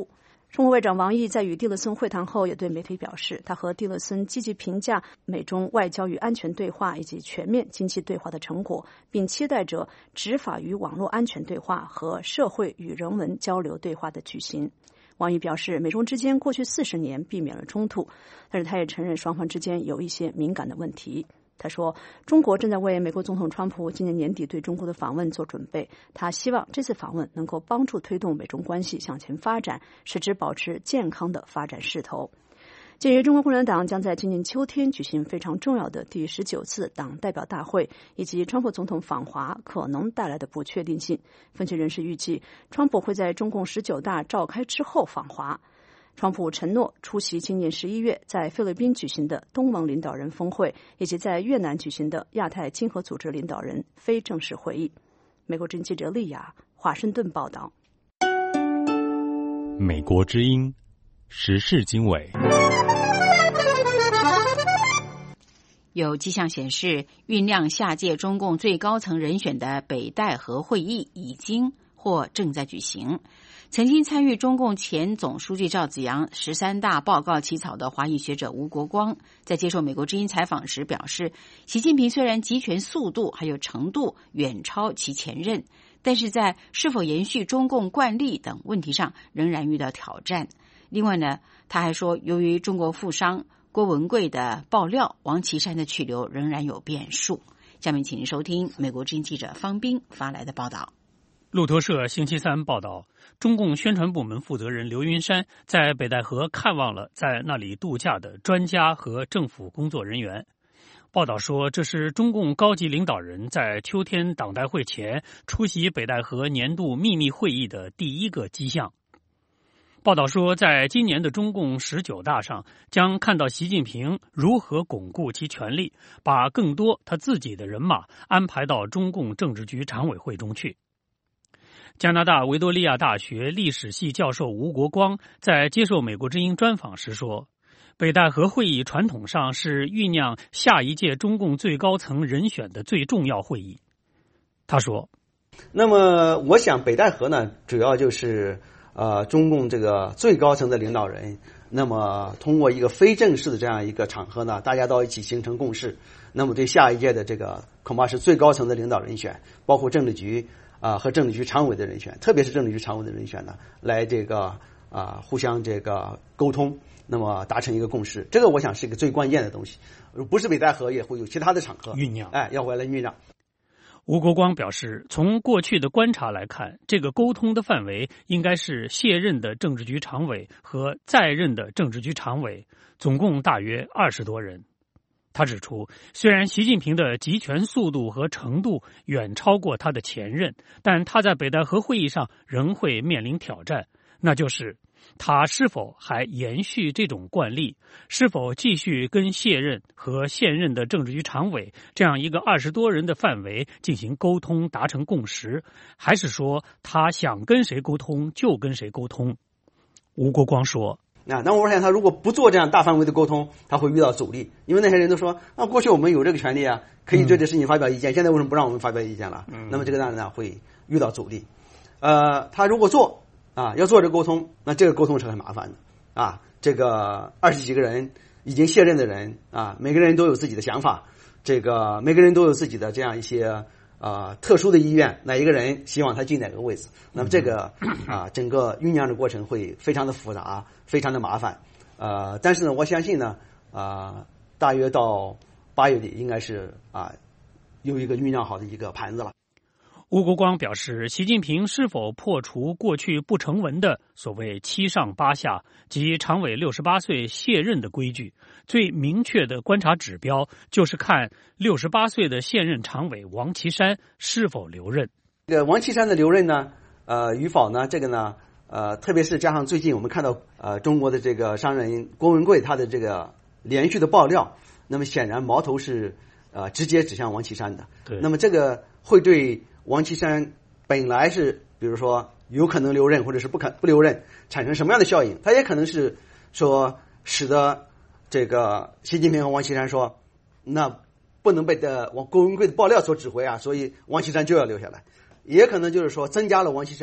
中国外长王毅在与蒂勒森会谈后也对媒体表示，他和蒂勒森积极评价美中外交与安全对话以及全面经济对话的成果，并期待着执法与网络安全对话和社会与人文交流对话的举行。王毅表示，美中之间过去40年避免了冲突，但是他也承认双方之间有一些敏感的问题。他说，中国正在为美国总统川普今年年底对中国的访问做准备，他希望这次访问能够帮助推动美中关系向前发展，使之保持健康的发展势头。鉴于中国共产党将在今年秋天举行非常重要的第19次党代表大会，以及川普总统访华可能带来的不确定性，分析人士预计，川普会在中共19大召开之后访华。川普承诺出席今年11月在菲律宾举行的东盟领导人峰会，以及在越南举行的亚太经合组织领导人非正式会议。美国之音记者丽雅，华盛顿报道。 美国之音时事经纬。 有迹象显示，酝酿下届中共最高层人选的北戴河会议已经或正在举行。曾经参与中共前总书记赵紫阳13大报告起草的华裔学者吴国光，在接受美国之音采访时表示，习近平虽然集权速度还有程度远超其前任，但是在是否延续中共惯例等问题上仍然遇到挑战。另外呢，他还说，由于中国富商郭文贵的爆料，王岐山的去留仍然有变数。下面请您收听美国之音记者方斌发来的报道。 路透社星期三报道，中共宣传部门负责人刘云山在北戴河看望了在那里度假的专家和政府工作人员。报道说，这是中共高级领导人在秋天党代会前出席北戴河年度秘密会议的第一个迹象。报道说，在今年的中共19大上，将看到习近平如何巩固其权力，把更多他自己的人马安排到中共政治局常委会中去。加拿大维多利亚大学历史系教授吴国光在接受美国之音专访时说，北戴河会议传统上是酝酿下一届中共最高层人选的最重要会议。他说， 那么我想北戴河呢，主要就是中共这个最高层的领导人，那么通过一个非正式的这样一个场合呢，大家到一起形成共识，那么对下一届的这个恐怕是最高层的领导人选，包括政治局和政治局常委的人选，特别是政治局常委的人选呢，来这个互相这个沟通，那么达成一个共识，这个我想是一个最关键的东西。不是北戴河也会有其他的场合酝酿， 要回来酝酿。 吴国光表示，从过去的观察来看，这个沟通的范围应该是卸任的政治局常委和在任的政治局常委，总共大约20多人。他指出，虽然习近平的集权速度和程度远超过他的前任，但他在北戴河会议上仍会面临挑战，那就是他是否还延续这种惯例，是否继续跟卸任和现任的政治局常委这样一个20多人的范围进行沟通达成共识，还是说他想跟谁沟通就跟谁沟通。吴国光说， 那我想他如果不做这样大范围的沟通，他会遇到阻力，因为那些人都说过去我们有这个权利啊，可以对这事情发表意见，现在为什么不让我们发表意见了？那么这个当然呢会遇到阻力。他如果做要做这个沟通，那这个沟通是很麻烦的这个20几个人已经卸任的人每个人都有自己的想法，这个每个人都有自己的这样一些特殊的意愿，哪一个人希望他进哪个位置，那么这个整个酝酿的过程会非常的复杂，非常的麻烦。但是呢，我相信呢大约到8月底应该是有一个酝酿好的一个盘子了。 吴国光表示，习近平是否破除过去不成文的所谓7上8下及常委68岁卸任的规矩，最明确的观察指标就是看68岁的现任常委王岐山是否留任。 这个王岐山的留任呢与否呢，这个呢特别是加上最近我们看到中国的这个商人郭文贵他的这个连续的爆料，那么显然矛头是直接指向王岐山的。 对， 那么这个会对王岐山本来是比如说有可能留任或者是不留任产生什么样的效应？他也可能是说使得这个习近平和王岐山说，那不能被郭文贵的爆料所指挥所以王岐山就要留下来。也可能就是说增加了王岐山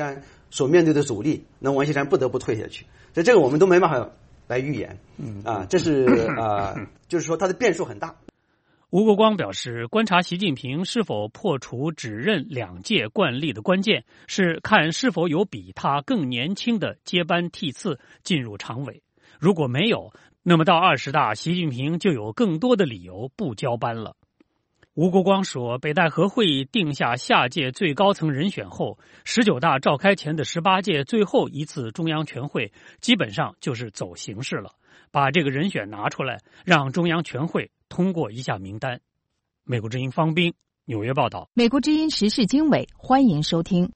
所面对的阻力，那王岐山不得不退下去。所以这个我们都没办法来预言。这是就是说它的变数很大。 吴国光表示，观察习近平是否破除只任2届惯例的关键是看是否有比他更年轻的接班替次进入常委。如果没有，那么到20大，习近平就有更多的理由不交班了。吴国光说，北戴河会议定下下届最高层人选后，19大召开前的18届最后一次中央全会基本上就是走形式了，把这个人选拿出来，让中央全会通过一下名单。美国之音方斌纽约报道。 美国之音时事经纬，欢迎收听。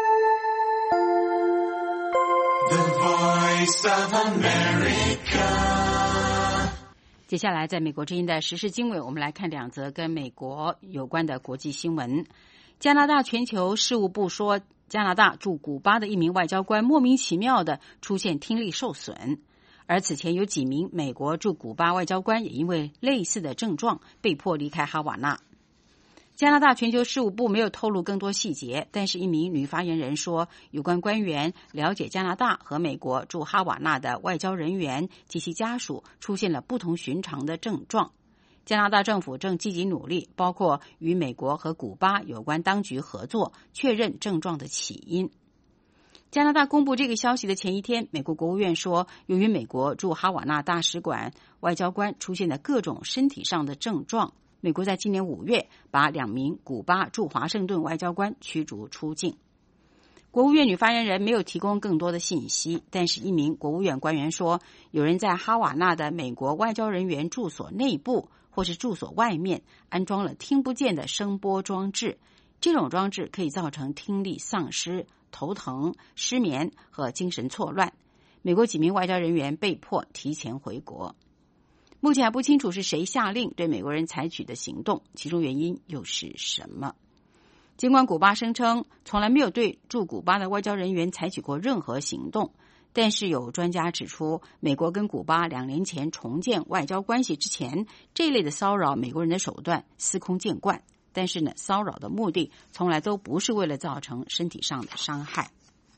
The Voice of America。 接下来，在美国之音的时事经纬，我们来看2则跟美国有关的国际新闻。加拿大全球事务部说，加拿大驻古巴的一名外交官莫名其妙地出现听力受损，而此前有几名美国驻古巴外交官也因为类似的症状被迫离开哈瓦那。加拿大全球事务部没有透露更多细节，但是一名女发言人说，有关官员了解加拿大和美国驻哈瓦那的外交人员及其家属出现了不同寻常的症状。加拿大政府正积极努力，包括与美国和古巴有关当局合作，确认症状的起因。加拿大公布这个消息的前一天，美国国务院说，由于美国驻哈瓦那大使馆外交官出现的各种身体上的症状，美国在今年5月把2名古巴驻华盛顿外交官驱逐出境。国务院女发言人没有提供更多的信息，但是一名国务院官员说，有人在哈瓦那的美国外交人员住所内部或是住所外面安装了听不见的声波装置，这种装置可以造成听力丧失、头疼、失眠和精神错乱。美国几名外交人员被迫提前回国。目前还不清楚是谁下令对美国人采取的行动，其中原因又是什么？尽管古巴声称从来没有对驻古巴的外交人员采取过任何行动，但是有专家指出，美国跟古巴2年前重建外交关系之前，这类的骚扰美国人的手段司空见惯，但是呢，骚扰的目的从来都不是为了造成身体上的伤害。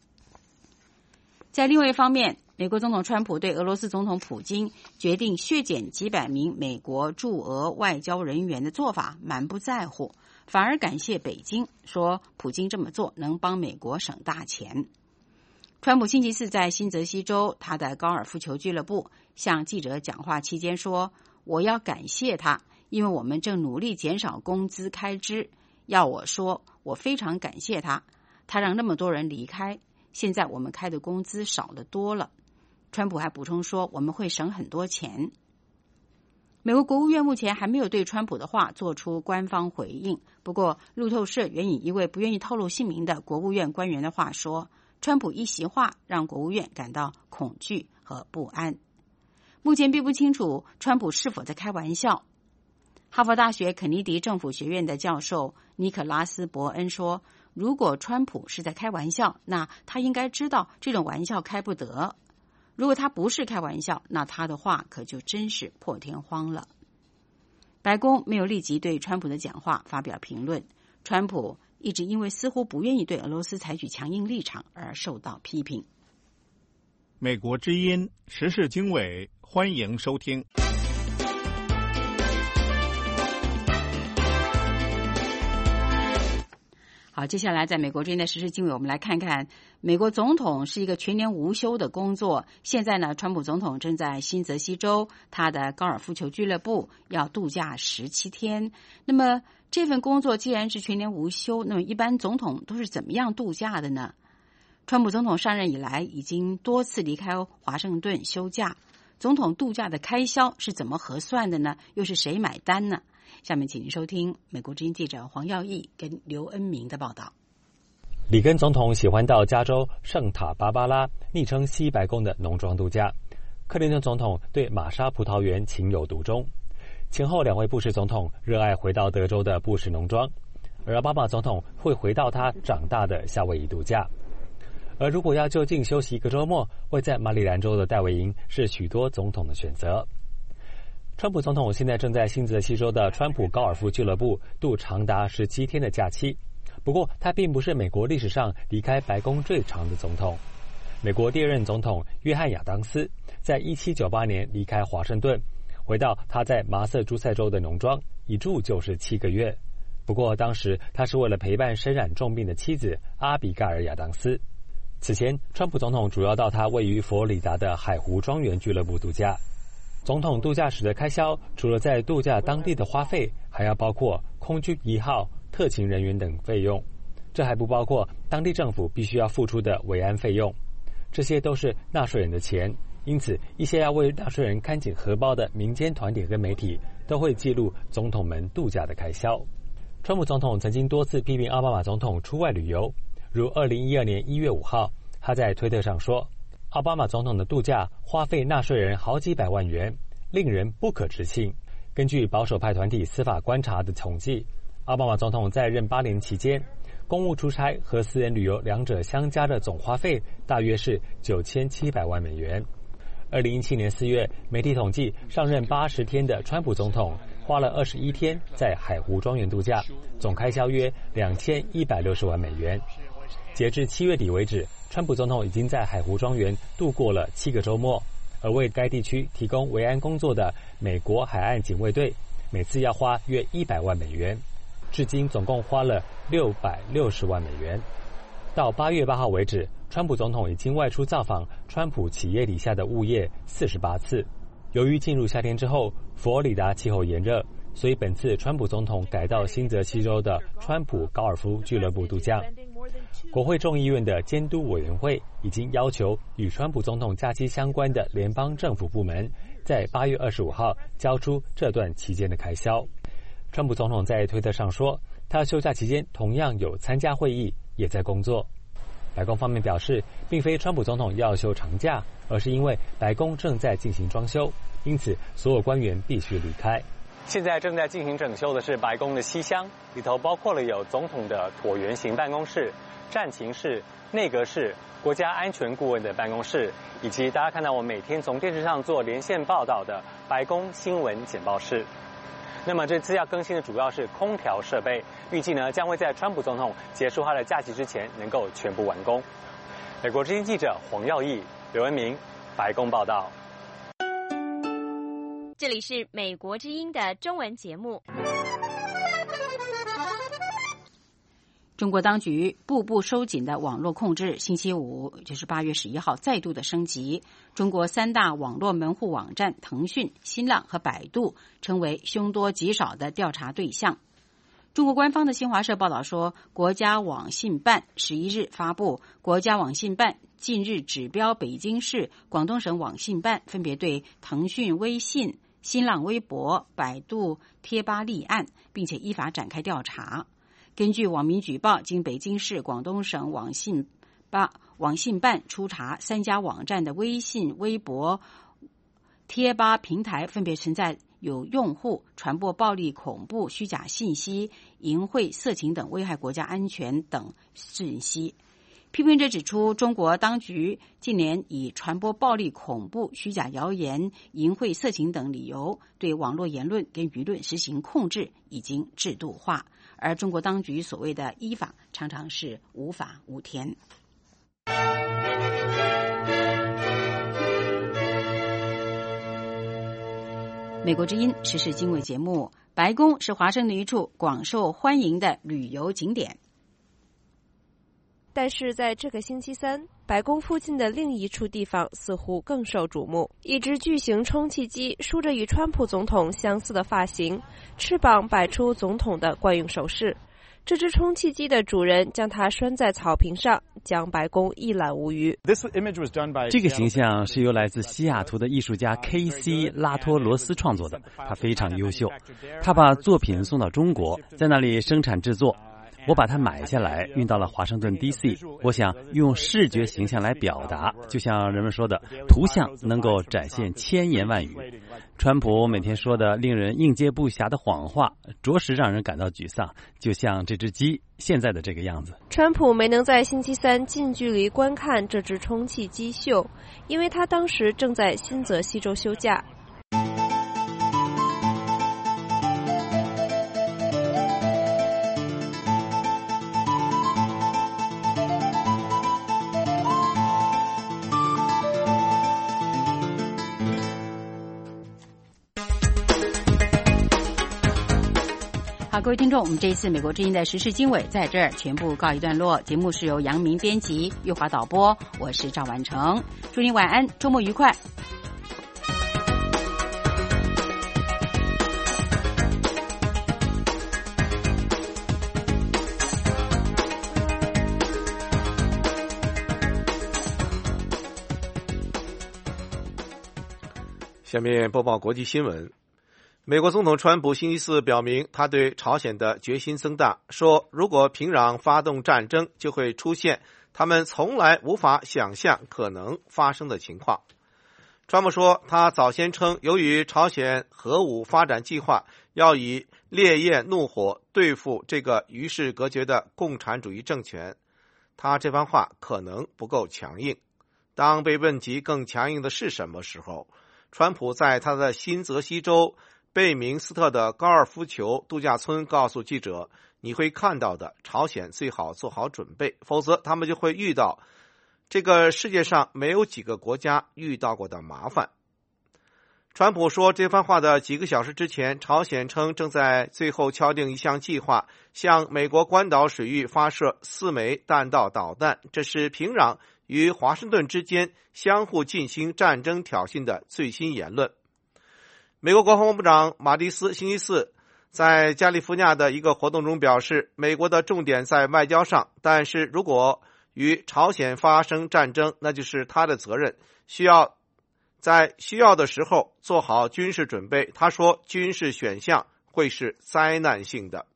在另外一方面，美国总统川普对俄罗斯总统普京决定削减几百名美国驻俄外交人员的做法蛮不在乎，反而感谢北京，说普京这么做能帮美国省大钱。川普星期4在新泽西州他的高尔夫球俱乐部向记者讲话期间说，我要感谢他，因为我们正努力减少工资开支，要我说我非常感谢他，他让那么多人离开，现在我们开的工资少得多了。川普还补充说，我们会省很多钱。美国国务院目前还没有对川普的话做出官方回应，不过路透社援引一位不愿意透露姓名的国务院官员的话说，川普一席话让国务院感到恐惧和不安。目前并不清楚川普是否在开玩笑。哈佛大学肯尼迪政府学院的教授尼可拉斯·伯恩说，如果川普是在开玩笑，那他应该知道这种玩笑开不得。如果他不是开玩笑，那他的话可就真是破天荒了。白宫没有立即对川普的讲话发表评论，川普一直因为似乎不愿意对俄罗斯采取强硬立场而受到批评。 美国之音时事经纬，欢迎收听。 好，接下来在美国之音的时事经纬，我们来看看美国总统是一个全年无休的工作。现在呢，川普总统正在新泽西州他的高尔夫球俱乐部要度假17天。那么这份工作既然是全年无休，那么一般总统都是怎么样度假的呢？川普总统上任以来已经多次离开华盛顿休假，总统度假的开销是怎么核算的呢？又是谁买单呢？下面请您收听美国之音记者黄耀义跟刘恩明的报道。 里根总统喜欢到加州圣塔芭芭拉，昵称西白宫的农庄度假。克林顿总统对玛莎葡萄园情有独钟。前后2位布什总统热爱回到德州的布什农庄，而奥巴马总统会回到他长大的夏威夷度假。而如果要就近休息一个周末，位在马里兰州的戴维营是许多总统的选择。川普总统现在正在新泽西州的川普高尔夫俱乐部度长达17天的假期， 不过，他并不是美国历史上离开白宫最长的总统。美国第二任总统约翰亚当斯在1798年离开华盛顿，回到他在麻瑟诸塞州的农庄，一住就是7个月。不过当时他是为了陪伴身染重病的妻子阿比盖尔·亚当斯。此前，川普总统主要到他位于佛罗里达的海湖庄园俱乐部度假。总统度假时的开销，除了在度假当地的花费，还要包括空军1号、特勤人员等费用。这还不包括当地政府必须要付出的维安费用。这些都是纳税人的钱，因此一些要为纳税人看紧荷包的民间团体跟媒体都会记录总统们度假的开销。川普总统曾经多次批评奥巴马总统出外旅游，如2012年1月5号，他在推特上说，奥巴马总统的度假花费纳税人好几百万元，令人不可置信。根据保守派团体司法观察的统计，奥巴马总统在任8年期间，公务出差和私人旅游两者相加的总花费大约是9700万美元。2017年4月，媒体统计上任80天的川普总统花了21天在海湖庄园度假，总开销约2160万美元。截至7月底为止，川普总统已经在海湖庄园度过了7个周末，而为该地区提供维安工作的美国海岸警卫队每次要花约100万美元，至今总共花了660万美元。到8月8号为止，川普总统已经外出造访川普企业底下的物业48次。由于进入夏天之后，佛罗里达气候炎热，所以本次川普总统改到新泽西州的川普高尔夫俱乐部度假。国会众议院的监督委员会已经要求与川普总统假期相关的联邦政府部门在8月25号交出这段期间的开销。川普总统在推特上说，他休假期间同样有参加会议，也在工作。白宫方面表示，并非川普总统要休长假，而是因为白宫正在进行装修，因此所有官员必须离开。现在正在进行整修的是白宫的西厢，里头包括了有总统的椭圆形办公室、战情室、内阁室、国家安全顾问的办公室，以及大家看到我每天从电视上做连线报道的白宫新闻简报室。那么这次要更新的主要是空调设备，预计呢将会在川普总统结束他的假期之前能够全部完工。美国之音记者黄耀义、刘文明，白宫报道。 这里是美国之音的中文节目。 中国当局步步收紧的网络控制，星期五就是8月11号再度的升级。中国3大网络门户网站腾讯、新浪和百度成为凶多吉少的调查对象。中国官方的新华社报道说，国家网信办11日发布，国家网信办近日指标北京市、广东省网信办分别对腾讯微信、新浪微博、百度贴吧立案，并且依法展开调查。根据网民举报，经北京市、广东省网信办初查，3家网站的微信、微博、贴吧平台分别存在有用户传播暴力、恐怖、虚假信息、淫秽、色情等危害国家安全等信息。批评者指出，中国当局近年以传播暴力、恐怖、虚假谣言、淫秽、色情等理由对网络言论跟舆论实行控制，已经制度化。而中国当局所谓的依法，常常是无法无天。美国之音时事经纬节目，白宫是华盛顿一处广受欢迎的旅游景点。 但是在这个星期三，白宫附近的另一处地方似乎更受瞩目。一只巨型充气机梳着与川普总统相似的发型，翅膀摆出总统的惯用手势。这只充气机的主人将它拴在草坪上，将白宫一览无余。 这个形象是由来自西雅图的艺术家 K.C. 拉托罗斯创作的，他非常优秀。他把作品送到中国，在那里生产制作。我把它买下来，运到了华盛顿 D.C. 我想用视觉形象来表达，就像人们说的，图像能够展现千言万语。川普每天说的令人应接不暇的谎话，着实让人感到沮丧，就像这只鸡现在的这个样子。 川普没能在星期三近距离观看这只充气机秀，因为他当时正在新泽西州休假。 好，各位听众，我们这一次美国之音的时事经纬在这儿全部告一段落。节目是由杨明编辑，玉华导播，我是赵婉成，祝您晚安，周末愉快。 下面播报国际新闻。美国总统川普星期四表明，他对朝鲜的决心增大，说如果平壤发动战争，就会出现他们从来无法想象可能发生的情况。川普说，他早先称，由于朝鲜核武发展计划要以烈焰怒火对付这个与世隔绝的共产主义政权，他这番话可能不够强硬。当被问及更强硬的是什么时候，川普在他的新泽西州贝明斯特的高尔夫球度假村告诉记者，你会看到的，朝鲜最好做好准备，否则他们就会遇到这个世界上没有几个国家遇到过的麻烦。川普说这番话的几个小时之前，朝鲜称正在最后敲定一项计划，向美国关岛水域发射4枚弹道导弹，这是平壤与华盛顿之间相互进行战争挑衅的最新言论。美国国防部长马蒂斯星期四在加利福尼亚的一个活动中表示，美国的重点在外交上，但是如果与朝鲜发生战争，那就是他的责任，需要在需要的时候做好军事准备。他说，军事选项会是灾难性的。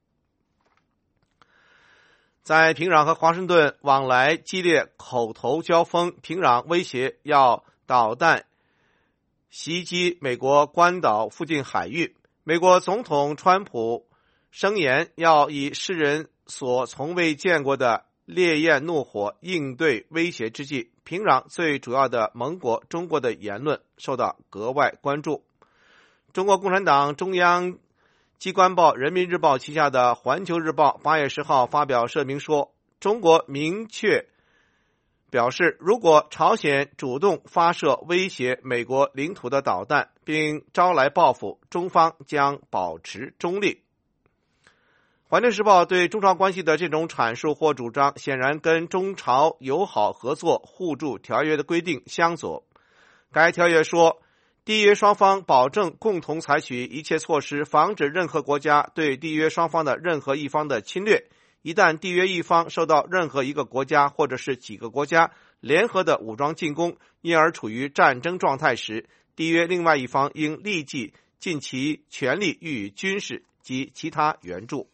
在平壤和华盛顿往来激烈口头交锋，平壤威胁要导弹袭击美国关岛附近海域。美国总统川普声言要以世人所从未见过的烈焰怒火应对威胁之际，平壤最主要的盟国中国的言论受到格外关注。中国共产党中央机关报人民日报旗下的环球日报8月10号发表声明说，中国明确表示，如果朝鲜主动发射威胁美国领土的导弹并招来报复，中方将保持中立。环球时报对中朝关系的这种阐述或主张显然跟中朝友好合作互助条约的规定相左。该条约说，缔约双方保证共同采取一切措施，防止任何国家对缔约双方的任何一方的侵略。一旦缔约一方受到任何一个国家或者是几个国家联合的武装进攻，因而处于战争状态时，缔约另外一方应立即尽其全力予以军事及其他援助。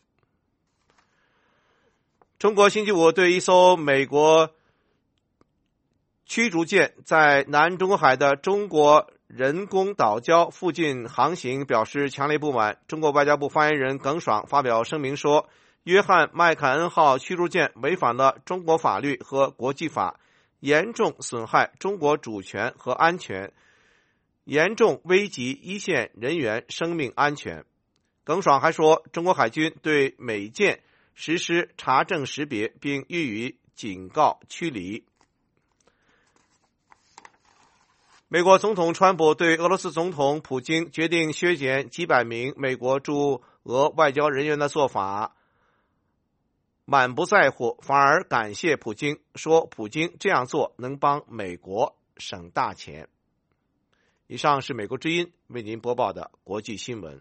中国星期五对一艘美国驱逐舰在南中国海的中国人工岛礁附近航行表示强烈不满。中国外交部发言人耿爽发表声明说，约翰麦凯恩号驱逐舰违反了中国法律和国际法，严重损害中国主权和安全，严重危及一线人员生命安全。耿爽还说，中国海军对美舰实施查证识别，并予以警告驱离。美国总统川普对俄罗斯总统普京决定削减几百名美国驻俄外交人员的做法满不在乎，反而感谢普京，说普京这样做能帮美国省大钱。以上是美国之音为您播报的国际新闻。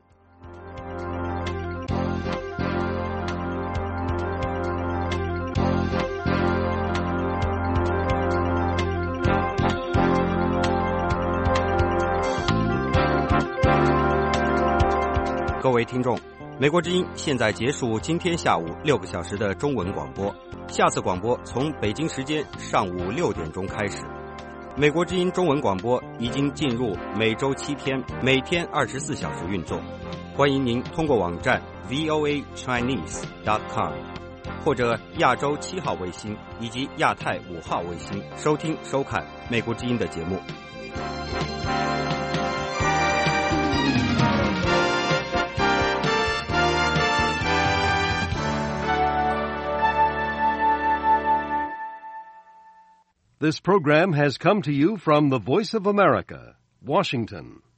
各位听众，美国之音现在结束今天下午6个小时的中文广播，下次广播从北京时间上午6点钟开始。美国之音中文广播已经进入每周7天，每天24小时运作。欢迎您通过网站 voachinese.com 或者亚洲7号卫星以及亚太5号卫星收听收看美国之音的节目。 This program has come to you from the Voice of America, Washington.